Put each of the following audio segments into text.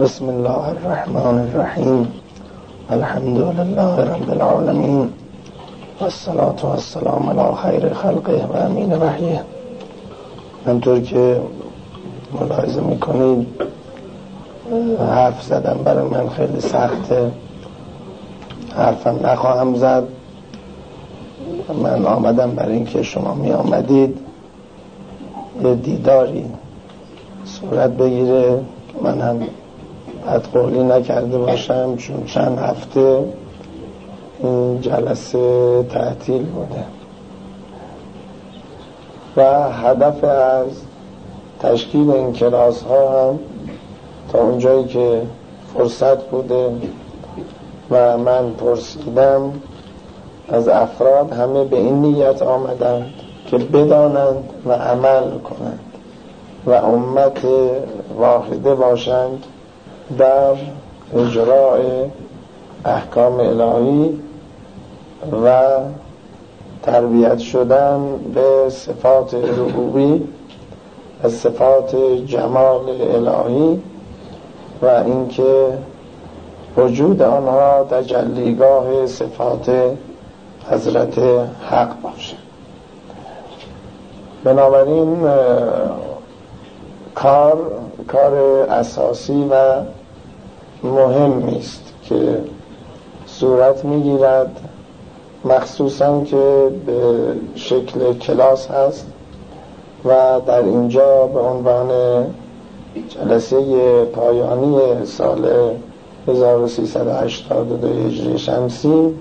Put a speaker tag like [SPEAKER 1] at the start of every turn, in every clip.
[SPEAKER 1] بسم الله الرحمن الرحیم. الحمد لله رب العالمین والصلاة والسلام علی خیر خلقه و امین وحیه. همطور که ملاحظه میکنید حرف زدن برای من خیلی سخته، حرفم نخواهم زد. من آمدم برای اینکه شما می آمدید یه دیداری صورت بگیره، من هم بدقولی نکرده باشم، چون چند هفته این جلسه تعطیل بوده و هدف از تشکیل این کلاس ها هم تا اونجایی که فرصت بوده و من پرسیدم از افراد، همه به این نیت آمدند که بدانند و عمل کنند و امت واحده باشند در اجراء احکام الهی و تربیت شدن به صفات ربوبی و صفات جمال الهی و اینکه وجود آنها تجلیگاه صفات حضرت حق باشه. بنابراین کار اساسی و مهمی است که صورت میگیرد، مخصوصا که به شکل کلاس هست و در اینجا به عنوان جلسه پایانی سال 1382 هجری شمسی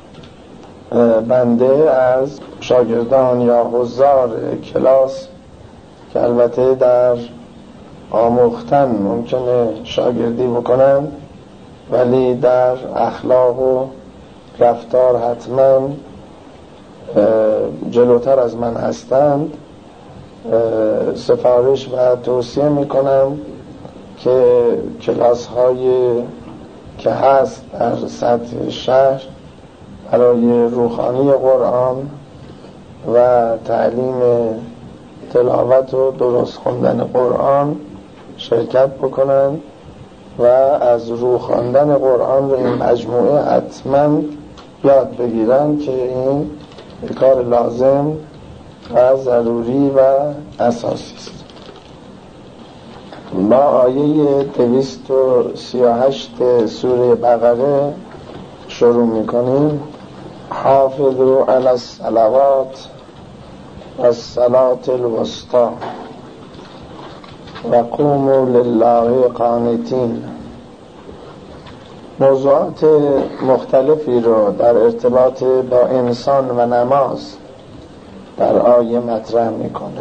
[SPEAKER 1] بنده از شاگردان یا حضار کلاس که البته در آموختن ممکنه شاگردی بکنن ولی در اخلاق و رفتار حتما جلوتر از من هستند، سفارش و توصیه میکنم که کلاس هایی که هست در سطح شهر برای روحانی قرآن و تعلیم تلاوت و درست خوندن قرآن شرکت بکنن و از روح خواندن قرآن رو این مجموعه حتما یاد بگیرن که این کار لازم و ضروری و اساسی است. با آیه 238 سوره بقره شروع میکنیم. حافظوا علی الصلوات والصلاة الوسطى و قوموا لله قانتین. موضوعات مختلفی رو در ارتباط با انسان و نماز در آیه مطرح میکنه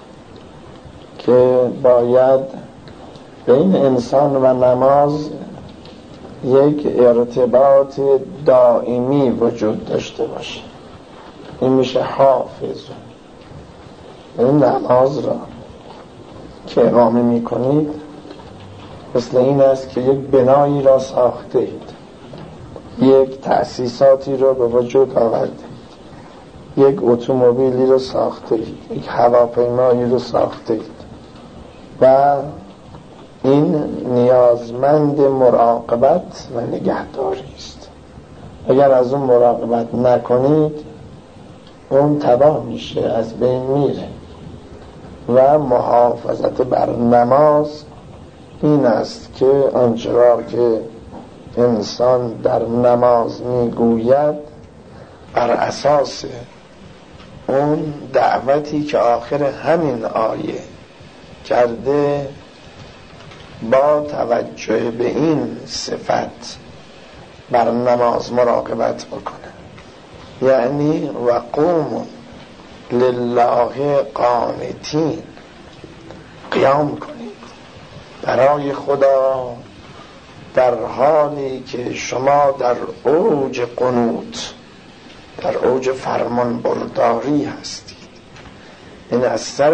[SPEAKER 1] که باید بین انسان و نماز یک ارتباط دائمی وجود داشته باشه. این میشه حافظ. این نماز را که اقامه میکنید مثل این است که یک بنایی را ساخته اید، یک تأسیساتی را به وجود آورده اید، یک اتومبیلی را ساخته اید، یک هواپیمایی را ساخته اید و این نیازمند مراقبت و نگهداری است. اگر از اون مراقبت نکنید اون تباه میشه، از بین میره. و محافظت بر نماز این است که آنچه را که انسان در نماز میگوید بر اساس اون دعوتی که آخر همین آیه کرده با توجه به این صفت بر نماز مراقبت بکنه، یعنی و قوم لله قانتین، قیام کنید برای خدا در حالی که شما در اوج قنوت، در اوج فرمان برداری هستید. این از سر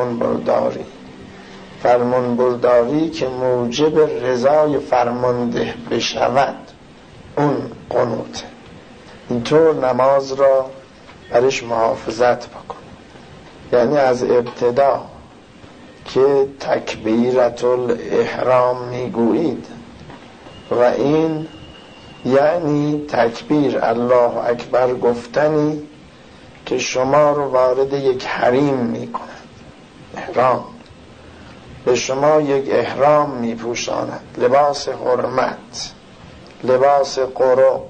[SPEAKER 1] فرمان برداری که موجب رضای فرمانده بشود اون قنوته. اینطور نماز را برش محافظت بکن، یعنی از ابتدا که تکبیرت الاحرام میگویید و این یعنی تکبیر الله اکبر گفتنی که شما رو وارد یک حریم میکند. احرام به شما یک احرام میپوشاند، لباس حرمت، لباس قرق،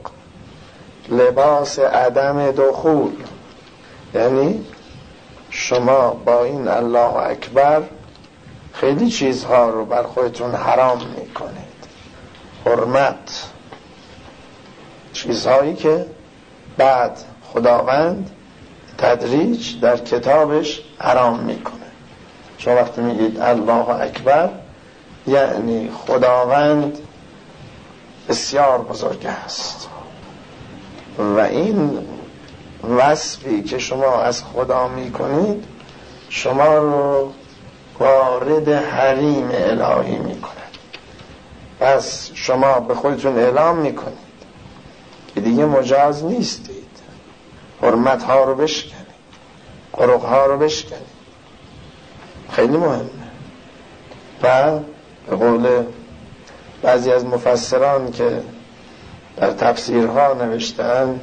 [SPEAKER 1] لباس عدم دخول. یعنی شما با این الله اکبر خیلی چیزها رو بر خودتون حرام میکنید. حرمت، چیزهایی که بعد خداوند تدریج در کتابش حرام میکنه. شما وقتی میگید الله اکبر یعنی خداوند بسیار بزرگ است و این وصفی که شما از خدا میکنید شما رو وارد حریم الهی میکنه. پس شما به خودتون اعلام میکنید که دیگه مجاز نیستید، حرمت ها رو بشکنید، قرق ها رو بشکنید. خیلی مهمه. و به قول بعضی از مفسران که در تفسیرها نوشتن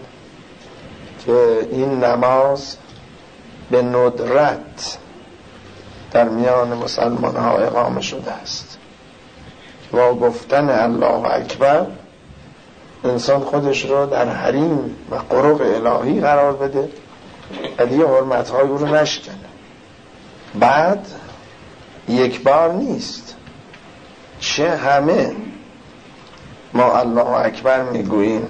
[SPEAKER 1] که این نماز به ندرت در میان مسلمان ها اقامه شده است. با گفتن الله اکبر انسان خودش رو در حریم و قرق الهی قرار بده و دیگه حرمت های او رو نشکنه. بعد یک بار نیست، چه همه ما الله اکبر میگوییم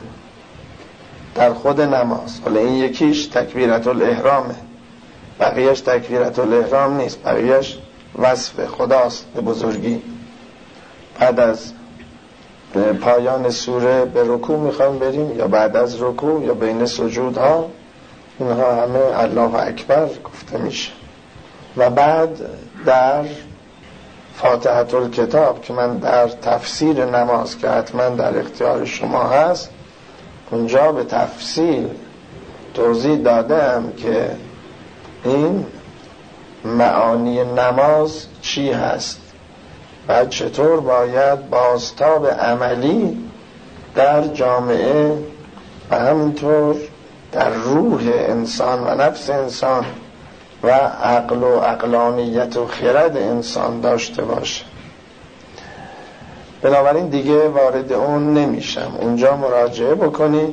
[SPEAKER 1] در خود نماز. حالا این یکیش تکبیرت الاحرامه، بقیهش تکبیرت الاحرام نیست، بقیهش وصف خداست به بزرگی. بعد از پایان سوره به رکوع میخوایم بریم یا بعد از رکوع یا بین سجودها، اینها همه الله اکبر گفته میشه. و بعد در فاتحه الکتاب که من در تفسیر نماز که حتما در اختیار شما هست اونجا به تفصیل توضیح دادم که این معانی نماز چی هست و چطور باید بازتاب عملی در جامعه و همینطور در روح انسان و نفس انسان و عقل و عقلانیت و خرد انسان داشته باشه. بنابراین دیگه وارد اون نمیشم. اونجا مراجعه بکنید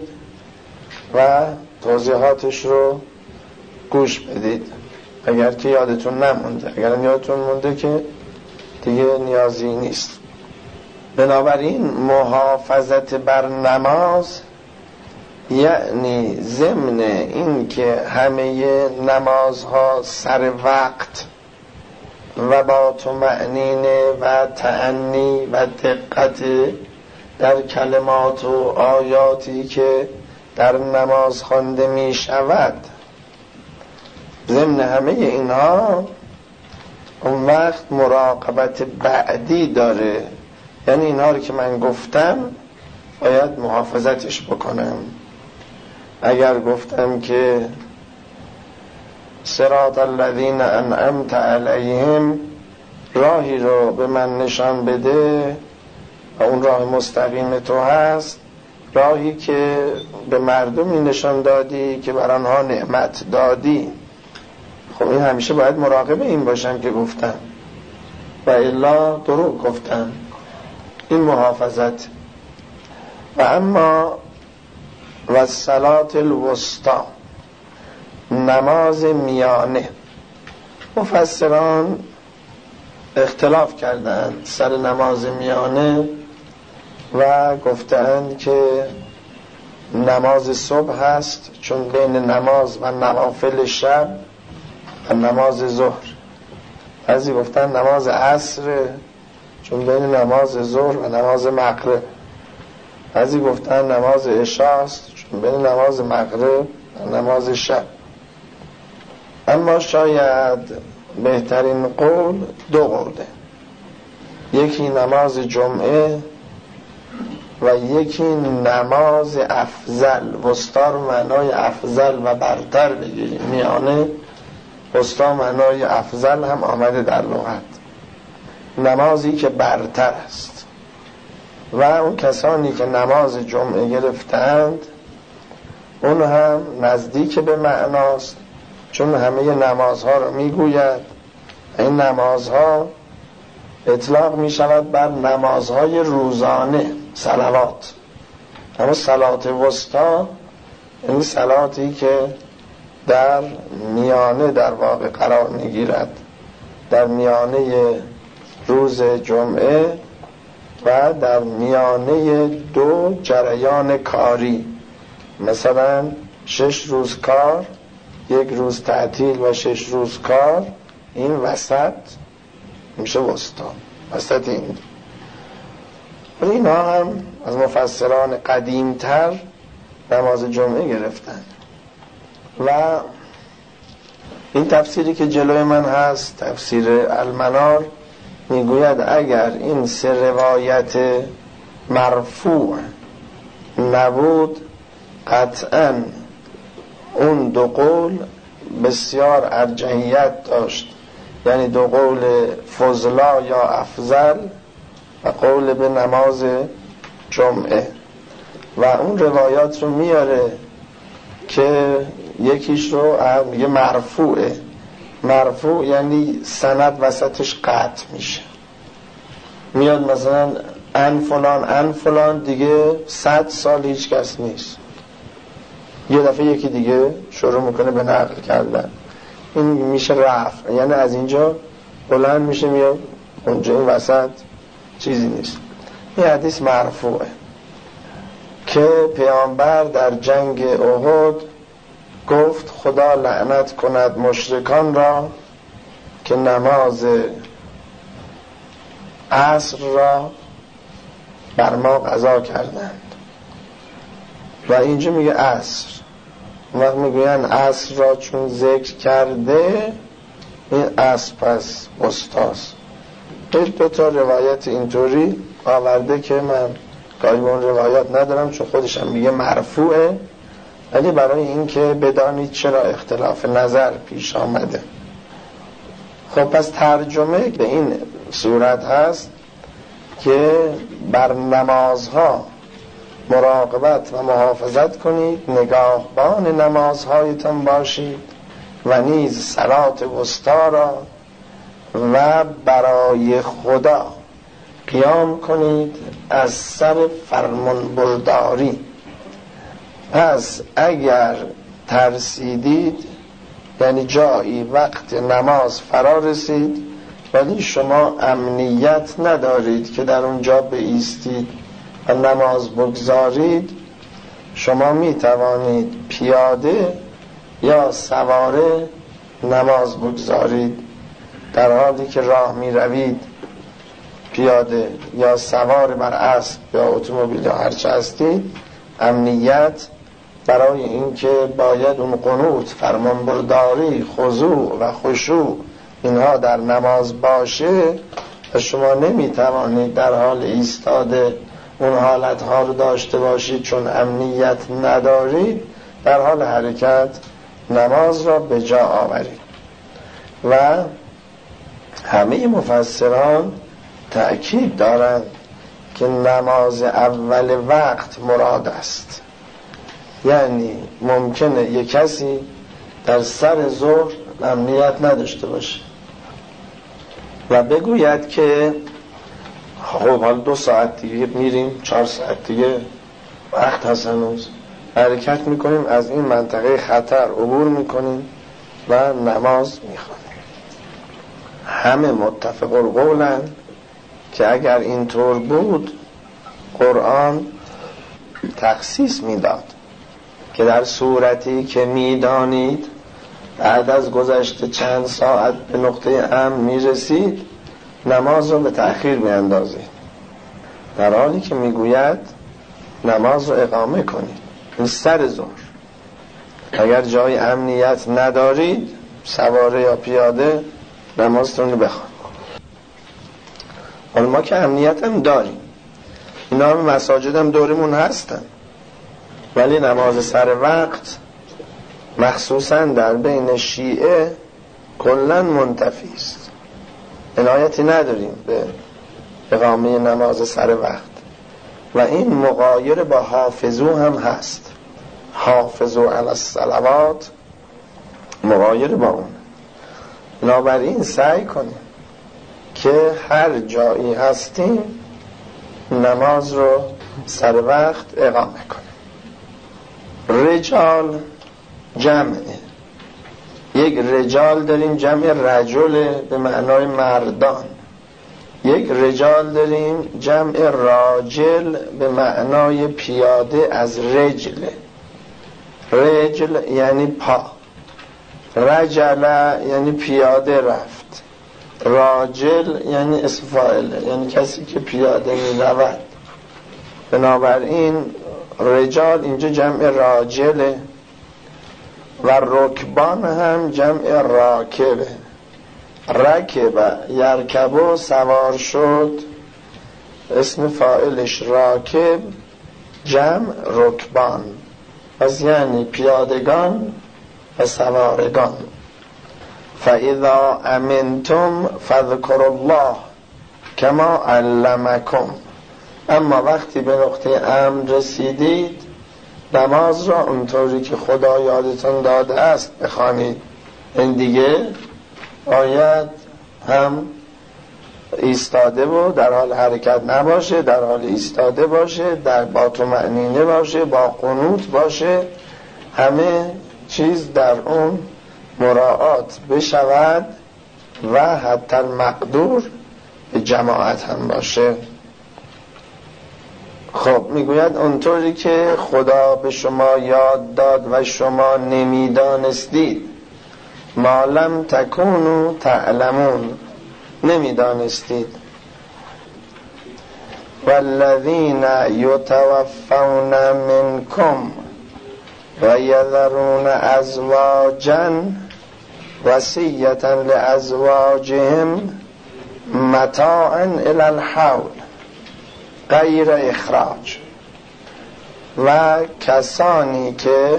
[SPEAKER 1] و توضیحاتش رو گوش بدید اگر که یادتون نمونده. اگر یادتون مونده که دیگه نیازی نیست. بنابراین محافظت بر نماز یعنی ضمن این که همه نمازها سر وقت و با طمأنینه و تأنی و دقت در کلمات و آیاتی که در نماز خوانده می شود، ضمن همه اینها اون وقت مراقبت بعدی داره. یعنی اینها رو که من گفتم باید محافظتش بکنم. اگر گفتم که صراط الذین انعمت علیهم، راهی رو به من نشان بده و اون راه مستقیم تو هست، راهی که به مردمی نشان دادی که بر آنها نعمت دادی. خب این همیشه باید مراقب این باشم که گفتم و الا دروغ گفتم. این محافظت. و اما و صلات الوسطی، نماز میانه. مفسران اختلاف کردند سر نماز میانه و گفتند که نماز صبح هست، چون بین نماز و نوافل شب و نماز ظهر. بعضی گفتن نماز عصر، چون بین نماز ظهر و نماز مغرب. بعضی گفتن نماز عشاست، چون بین نماز مغرب و نماز شب. اما شاید بهترین قول دو قوله، یکی نماز جمعه و یکی نماز افضل. وسطا رو معنای افضل و برتر بگیریم، میانه. وسطا معنای افضل هم آمده در لغت. نمازی که برتر است. و اون کسانی که نماز جمعه گرفتند اون هم نزدیک به معناست، چون همه نمازها رو میگوید. این نمازها اطلاق می شود بر نمازهای روزانه، صلوات. اما صلات وسطا این صلاتی که در میانه در واقع قرار میگیرد، در میانه روز جمعه و در میانه دو جریان کاری، مثلا 6 روز کار، 1 روز تعطیل و 6 روز کار، این وسط میشه وسطا، وسط این. ولی اینا هم از مفسران قدیمتر نماز جمعه گرفتن. و این تفسیری که جلوی من هست، تفسیر المنار، میگوید اگر این 3 روایت مرفوع نبود قطعاً اون 2 قول بسیار ارجحیت داشت، یعنی 2 قول فضلا یا افضل و قول به نماز جمعه. و اون روایات رو میاره که یکیش رو میگه مرفوعه. مرفوع یعنی سند وسطش قطع میشه، میاد مثلا ان فلان دیگه 100 سال هیچ کس نیست، یه دفعه یکی دیگه شروع میکنه به نقل کردن، این میشه رفع، یعنی از اینجا بلند میشه میاد اونجا، این وسط چیزی نیست. این حدیث مرفوعه که پیامبر در جنگ احد گفت خدا لعنت کند مشرکان را که نماز عصر را بر ما قضا کردند. و اینجا میگه عصر، وقت میگوین عصر را چون ذکر کرده، این عصر پس وسطاست. 2 تا روایت اینطوری آورده که من کاری به اون روایات ندارم، چون خودشم میگه مرفوعه، ولی برای این که بدانید چرا اختلاف نظر پیش آمده. خب پس ترجمه به این صورت هست که بر نمازها مراقبت و محافظت کنید، نگاهبان نمازهایتان باشید و نیز صلات وسطا را و برای خدا قیام کنید از سر فرمان برداری. پس اگر ترسیدید، یعنی جایی وقت نماز فرا رسید ولی شما امنیت ندارید که در اونجا بایستید و نماز بگذارید، شما می توانید پیاده یا سواره نماز بگذارید. در حالی که راه می روید، پیاده یا سوار بر اسب یا اتومبیل یا هرچه هستید، امنیت برای اینکه باید اون قنوت، فرمانبرداری، خضوع و خشوع اینها در نماز باشه و شما نمیتوانید در حال ایستاده اون حالتها رو داشته باشید چون امنیت ندارید، در حال حرکت نماز را به جا آورید. و همه مفسران تأکید دارند که نماز اول وقت مراد است. یعنی ممکنه یک کسی در سر ظهر امنیت نداشته باشه و بگوید که خب حالا 2 ساعت دیگه میریم، 4 ساعت دیگه وقت هست، هنوز حرکت میکنیم، از این منطقه خطر عبور میکنیم و نماز میخوانیم. همه متفق القولن که اگر اینطور بود قرآن تخصیص میداد که در صورتی که میدانید بعد از گذشت چند ساعت به نقطه امن میرسید، نماز رو به تأخیر میاندازید، در حالی که میگوید نماز رو اقامه کنید. این سر ظهر اگر جای امنیت ندارید، سواره یا پیاده، نمازتون رو بخوان. حالا ما که امنیت هم داریم، اینا هم مساجد هم دورمون هستن، ولی نماز سر وقت مخصوصا در بین شیعه کلن منتفی است. عنایتی نداریم به اقامه نماز سر وقت و این مغایر با حافظو هم هست. حافظو علی الصلوات مغایر با اون. بنابراین سعی کنیم که هر جایی هستیم نماز رو سر وقت اقامه کنیم. رجال جمعه، یک رجال داریم جمع رجل به معنای مردان، یک رجال داریم جمع راجل به معنای پیاده از رجل. رجل یعنی پا، رجل یعنی پیاده رفت، راجل یعنی اسم فاعله، یعنی کسی که پیاده می رود. بنابراین رجال اینجا جمع راجله و رکبان هم جمع راکبه. رکب یرکبو سوار شد، اسم فاعلش راکب، جمع رکبان، پس یعنی پیادگان و سوارگان. فاذا امنتم فاذکروا الله کما علمکم. اما وقتی به نقطه امن رسیدید نماز را اونطوری که خدا یادتون داده است بخوانید. این دیگه باید هم ایستاده و در حال حرکت نباشه، در حال ایستاده باشه، با طمأنینه باشه، با قنوت باشه، همه چیز در اون مراعات بشود و حتی المقدور به جماعت هم باشه. خب میگوید اونطوری که خدا به شما یاد داد و شما نمیدانستید، ما لم تکونوا تعلمون، نمیدانستید. والذین یتوفون منکم و یذرون ازواجا وصیة لازواجهم متاعا الی الحول غیر اخراج. و کسانی که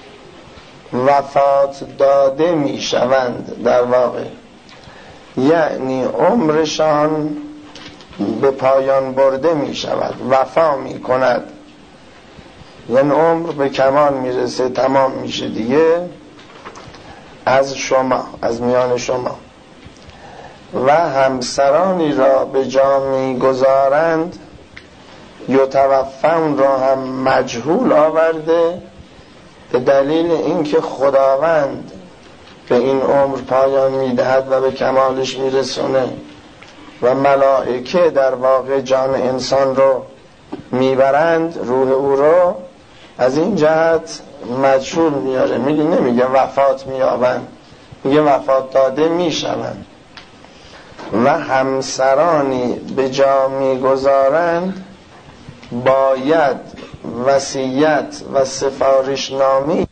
[SPEAKER 1] وفات داده می شوند، در واقع یعنی عمرشان به پایان برده می شود، وفا می کند، یعنی عمر به کمال می رسه، تمام میشه دیگه، از شما، از میان شما، و همسرانی را به جا می گذارند. یتوفون را هم مجهول آورده به دلیل اینکه خداوند به این عمر پایان میدهد و به کمالش میرسونه و ملائکه در واقع جان انسان رو میبرند، روح او رو، از این جهت مجهول میاره. نمیگه وفات مییابند، میگه وفات داده میشوند. و همسرانی به جا میگذارند باید وصیت و سفارشنامه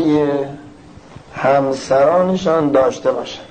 [SPEAKER 1] همسرانشان داشته باشند.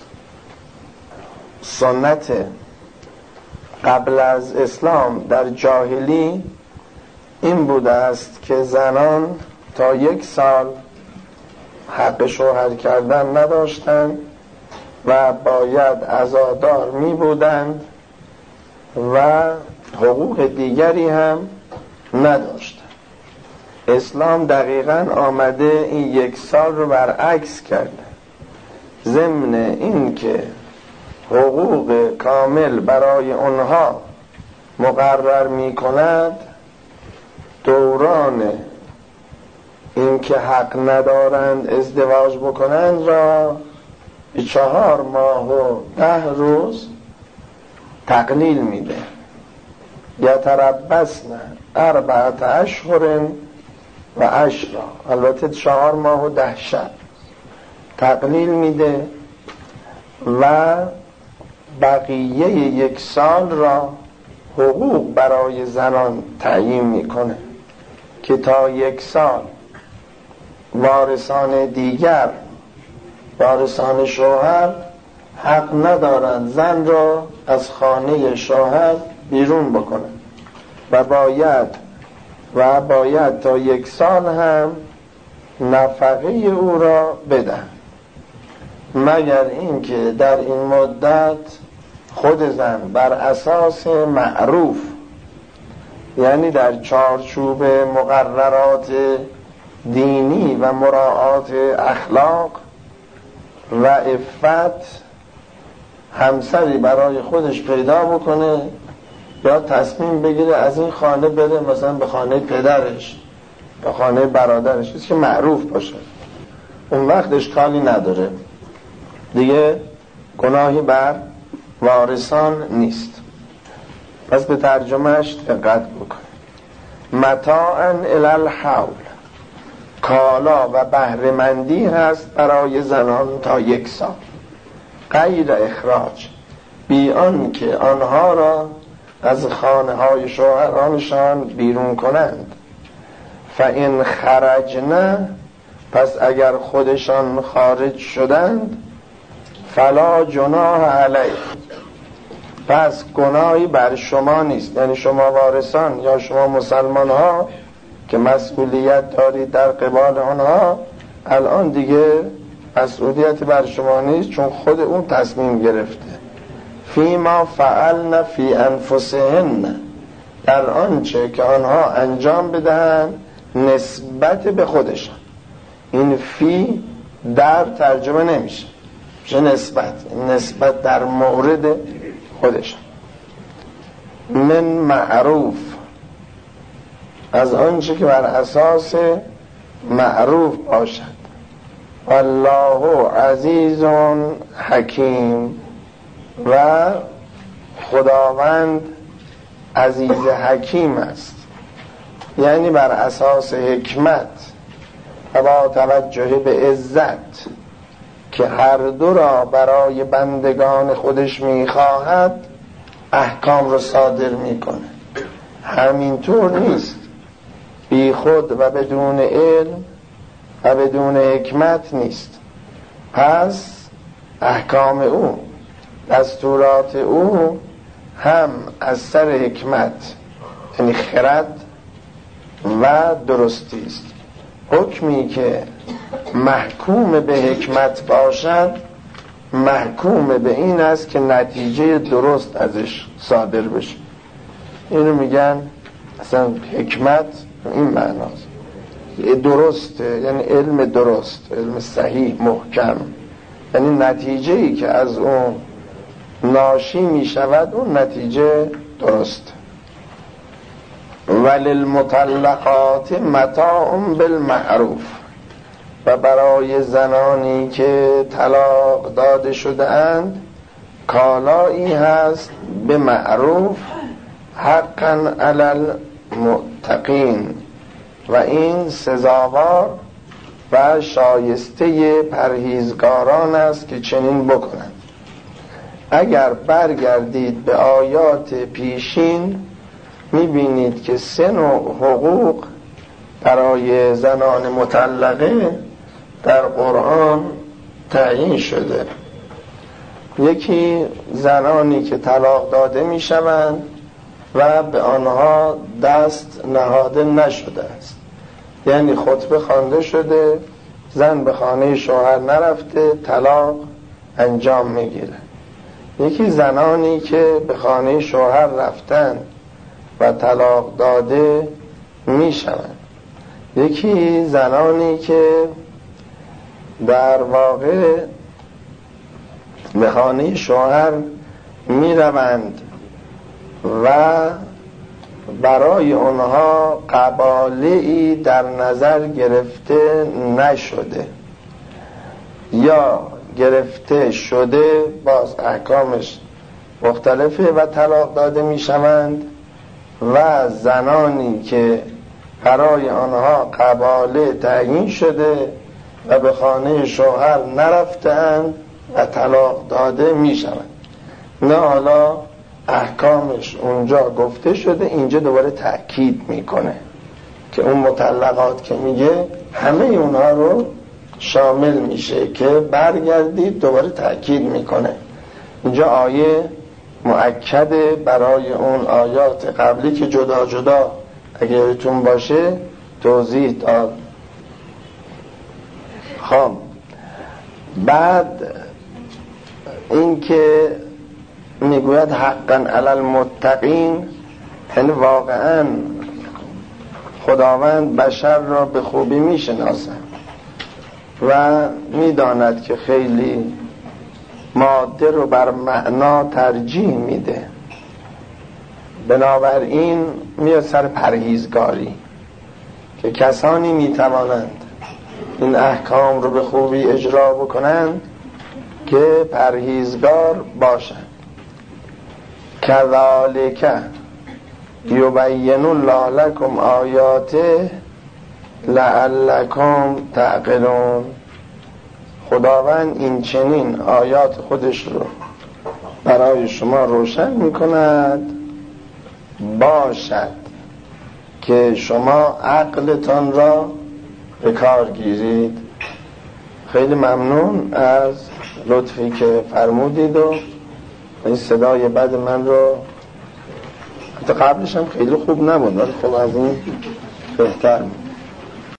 [SPEAKER 1] سنت قبل از اسلام در جاهلی این بوده است که زنان تا 1 سال حق شوهر کردن نداشتند و باید عزادار می بودند و حقوق دیگری هم نداشتند. اسلام دقیقاً آمده این 1 سال رو برعکس کرده. ضمن این که حقوق کامل برای اونها مقرر می کند، دوران این که حق ندارند ازدواج بکنند را به 4 ماه و 10 روز تقلیل میده. یتربصن 4 اشهر و 10، البته 4 ماه و 10 شب تقلیل میده و بقیه 1 سال را حقوق برای زنان تعیین میکنه که تا 1 سال وارثان دیگر، وارثان شوهر، حق ندارند زن را از خانه شوهر بیرون بکنند و باید تا 1 سال هم نفقه او را بدن، مگر اینکه در این مدت خود زن بر اساس معروف، یعنی در چارچوب مقررات دینی و مراعات اخلاق و عفت همسری برای خودش پیدا بکنه یا تصمیم بگیره از این خانه بره مثلا به خانه پدرش، به خانه برادرش، چیزی که معروف باشه، اون وقت اشکالی نداره دیگه، گناهی بر وارثان نیست. پس به ترجمهش دقت بکنید. متاعا الی الحول، کالا و بهره‌مندی هست برای زنان تا 1 سال، غیر اخراج، بی آن که آنها را از خانه های شوهرانشان بیرون کنند. فإن خرجن، پس اگر خودشان خارج شدند، فلا جناح علیه، پس گناهی بر شما نیست، یعنی شما وارثان یا شما مسلمان ها که مسئولیت دارید در قبال آنها، الان دیگه مسئولیتی بر شما نیست، چون خود اون تصمیم گرفته. فیما فعلن فی انفسهن، در آنچه که آنها انجام بدهن نسبت به خودشان. این فی در ترجمه نمیشه، چه نسبت در مورد خودشان. من معروف، از آنچه که بر اساس معروف باشد. والله عزیز حکیم، و خداوند عزیز حکیم است، یعنی بر اساس حکمت و با توجه به عزت که هر دو را برای بندگان خودش میخواهد احکام را صادر میکنه. همینطور نیست بی خود و بدون علم و بدون حکمت نیست. پس احکام او، دستورات او هم از سر حکمت، یعنی خرد و درستی است. حکمی که محکوم به حکمت باشد محکوم به این است که نتیجه درست ازش صادر بشه. اینو میگن اصلا حکمت این معناست، درسته، یعنی علم درست، علم صحیح محکم، یعنی نتیجه‌ای که از اون ناشی میشود اون نتیجه درست. وللمطلقات متاع بالمعروف، و برای زنانی که طلاق داده شده اند کالایی هست به معروف، حقا علی المتقین، و این سزاوار و شایسته پرهیزگاران است که چنین بکنند. اگر برگردید به آیات پیشین میبینید که 3 نوع حقوق برای زنان مطلقه در قرآن تعیین شده. یکی زنانی که طلاق داده میشوند و به آنها دست نهاده نشده است، یعنی خطبه خوانده شده، زن به خانه شوهر نرفته، طلاق انجام میگیره. یکی زنانی که به خانه شوهر رفتن و طلاق داده میشوند. یکی زنانی که در واقع به خانه شوهر میروند و برای اونها قباله‌ای در نظر گرفته نشده یا گرفته شده، باز احکامش مختلفه و طلاق داده میشوند. و زنانی که برای آنها قباله تعیین شده و به خانه شوهر نرفتند و طلاق داده میشوند. نه حالا احکامش اونجا گفته شده، اینجا دوباره تأکید میکنه که اون مطلقات که میگه همه اونها رو شامل میشه که برگردید، دوباره تأکید میکنه. اینجا آیه مؤکده برای اون آیات قبلی که جدا جدا اگه یادتون باشه توضیح داد. خب بعد این که میگوید حقا علی المتقین، یعنی واقعا خداوند بشر را به خوبی میشناسد و میداند که خیلی ماده رو بر معنا ترجیح میده، بنابراین میاد سر پرهیزگاری که کسانی میتوانند این احکام رو به خوبی اجرا بکنند که پرهیزگار باشند. کذالک یبین الله لکم آیاته لعلکم تعقلون. خداوند این چنین آیات خودش رو برای شما روشن میکند باشد که شما عقلتان را به کار گیرید. خیلی ممنون از لطفی که فرمودید و این صدای بد من رو، حتی قبلش هم خیلی خوب نبود ولی خب از این بهتر بود.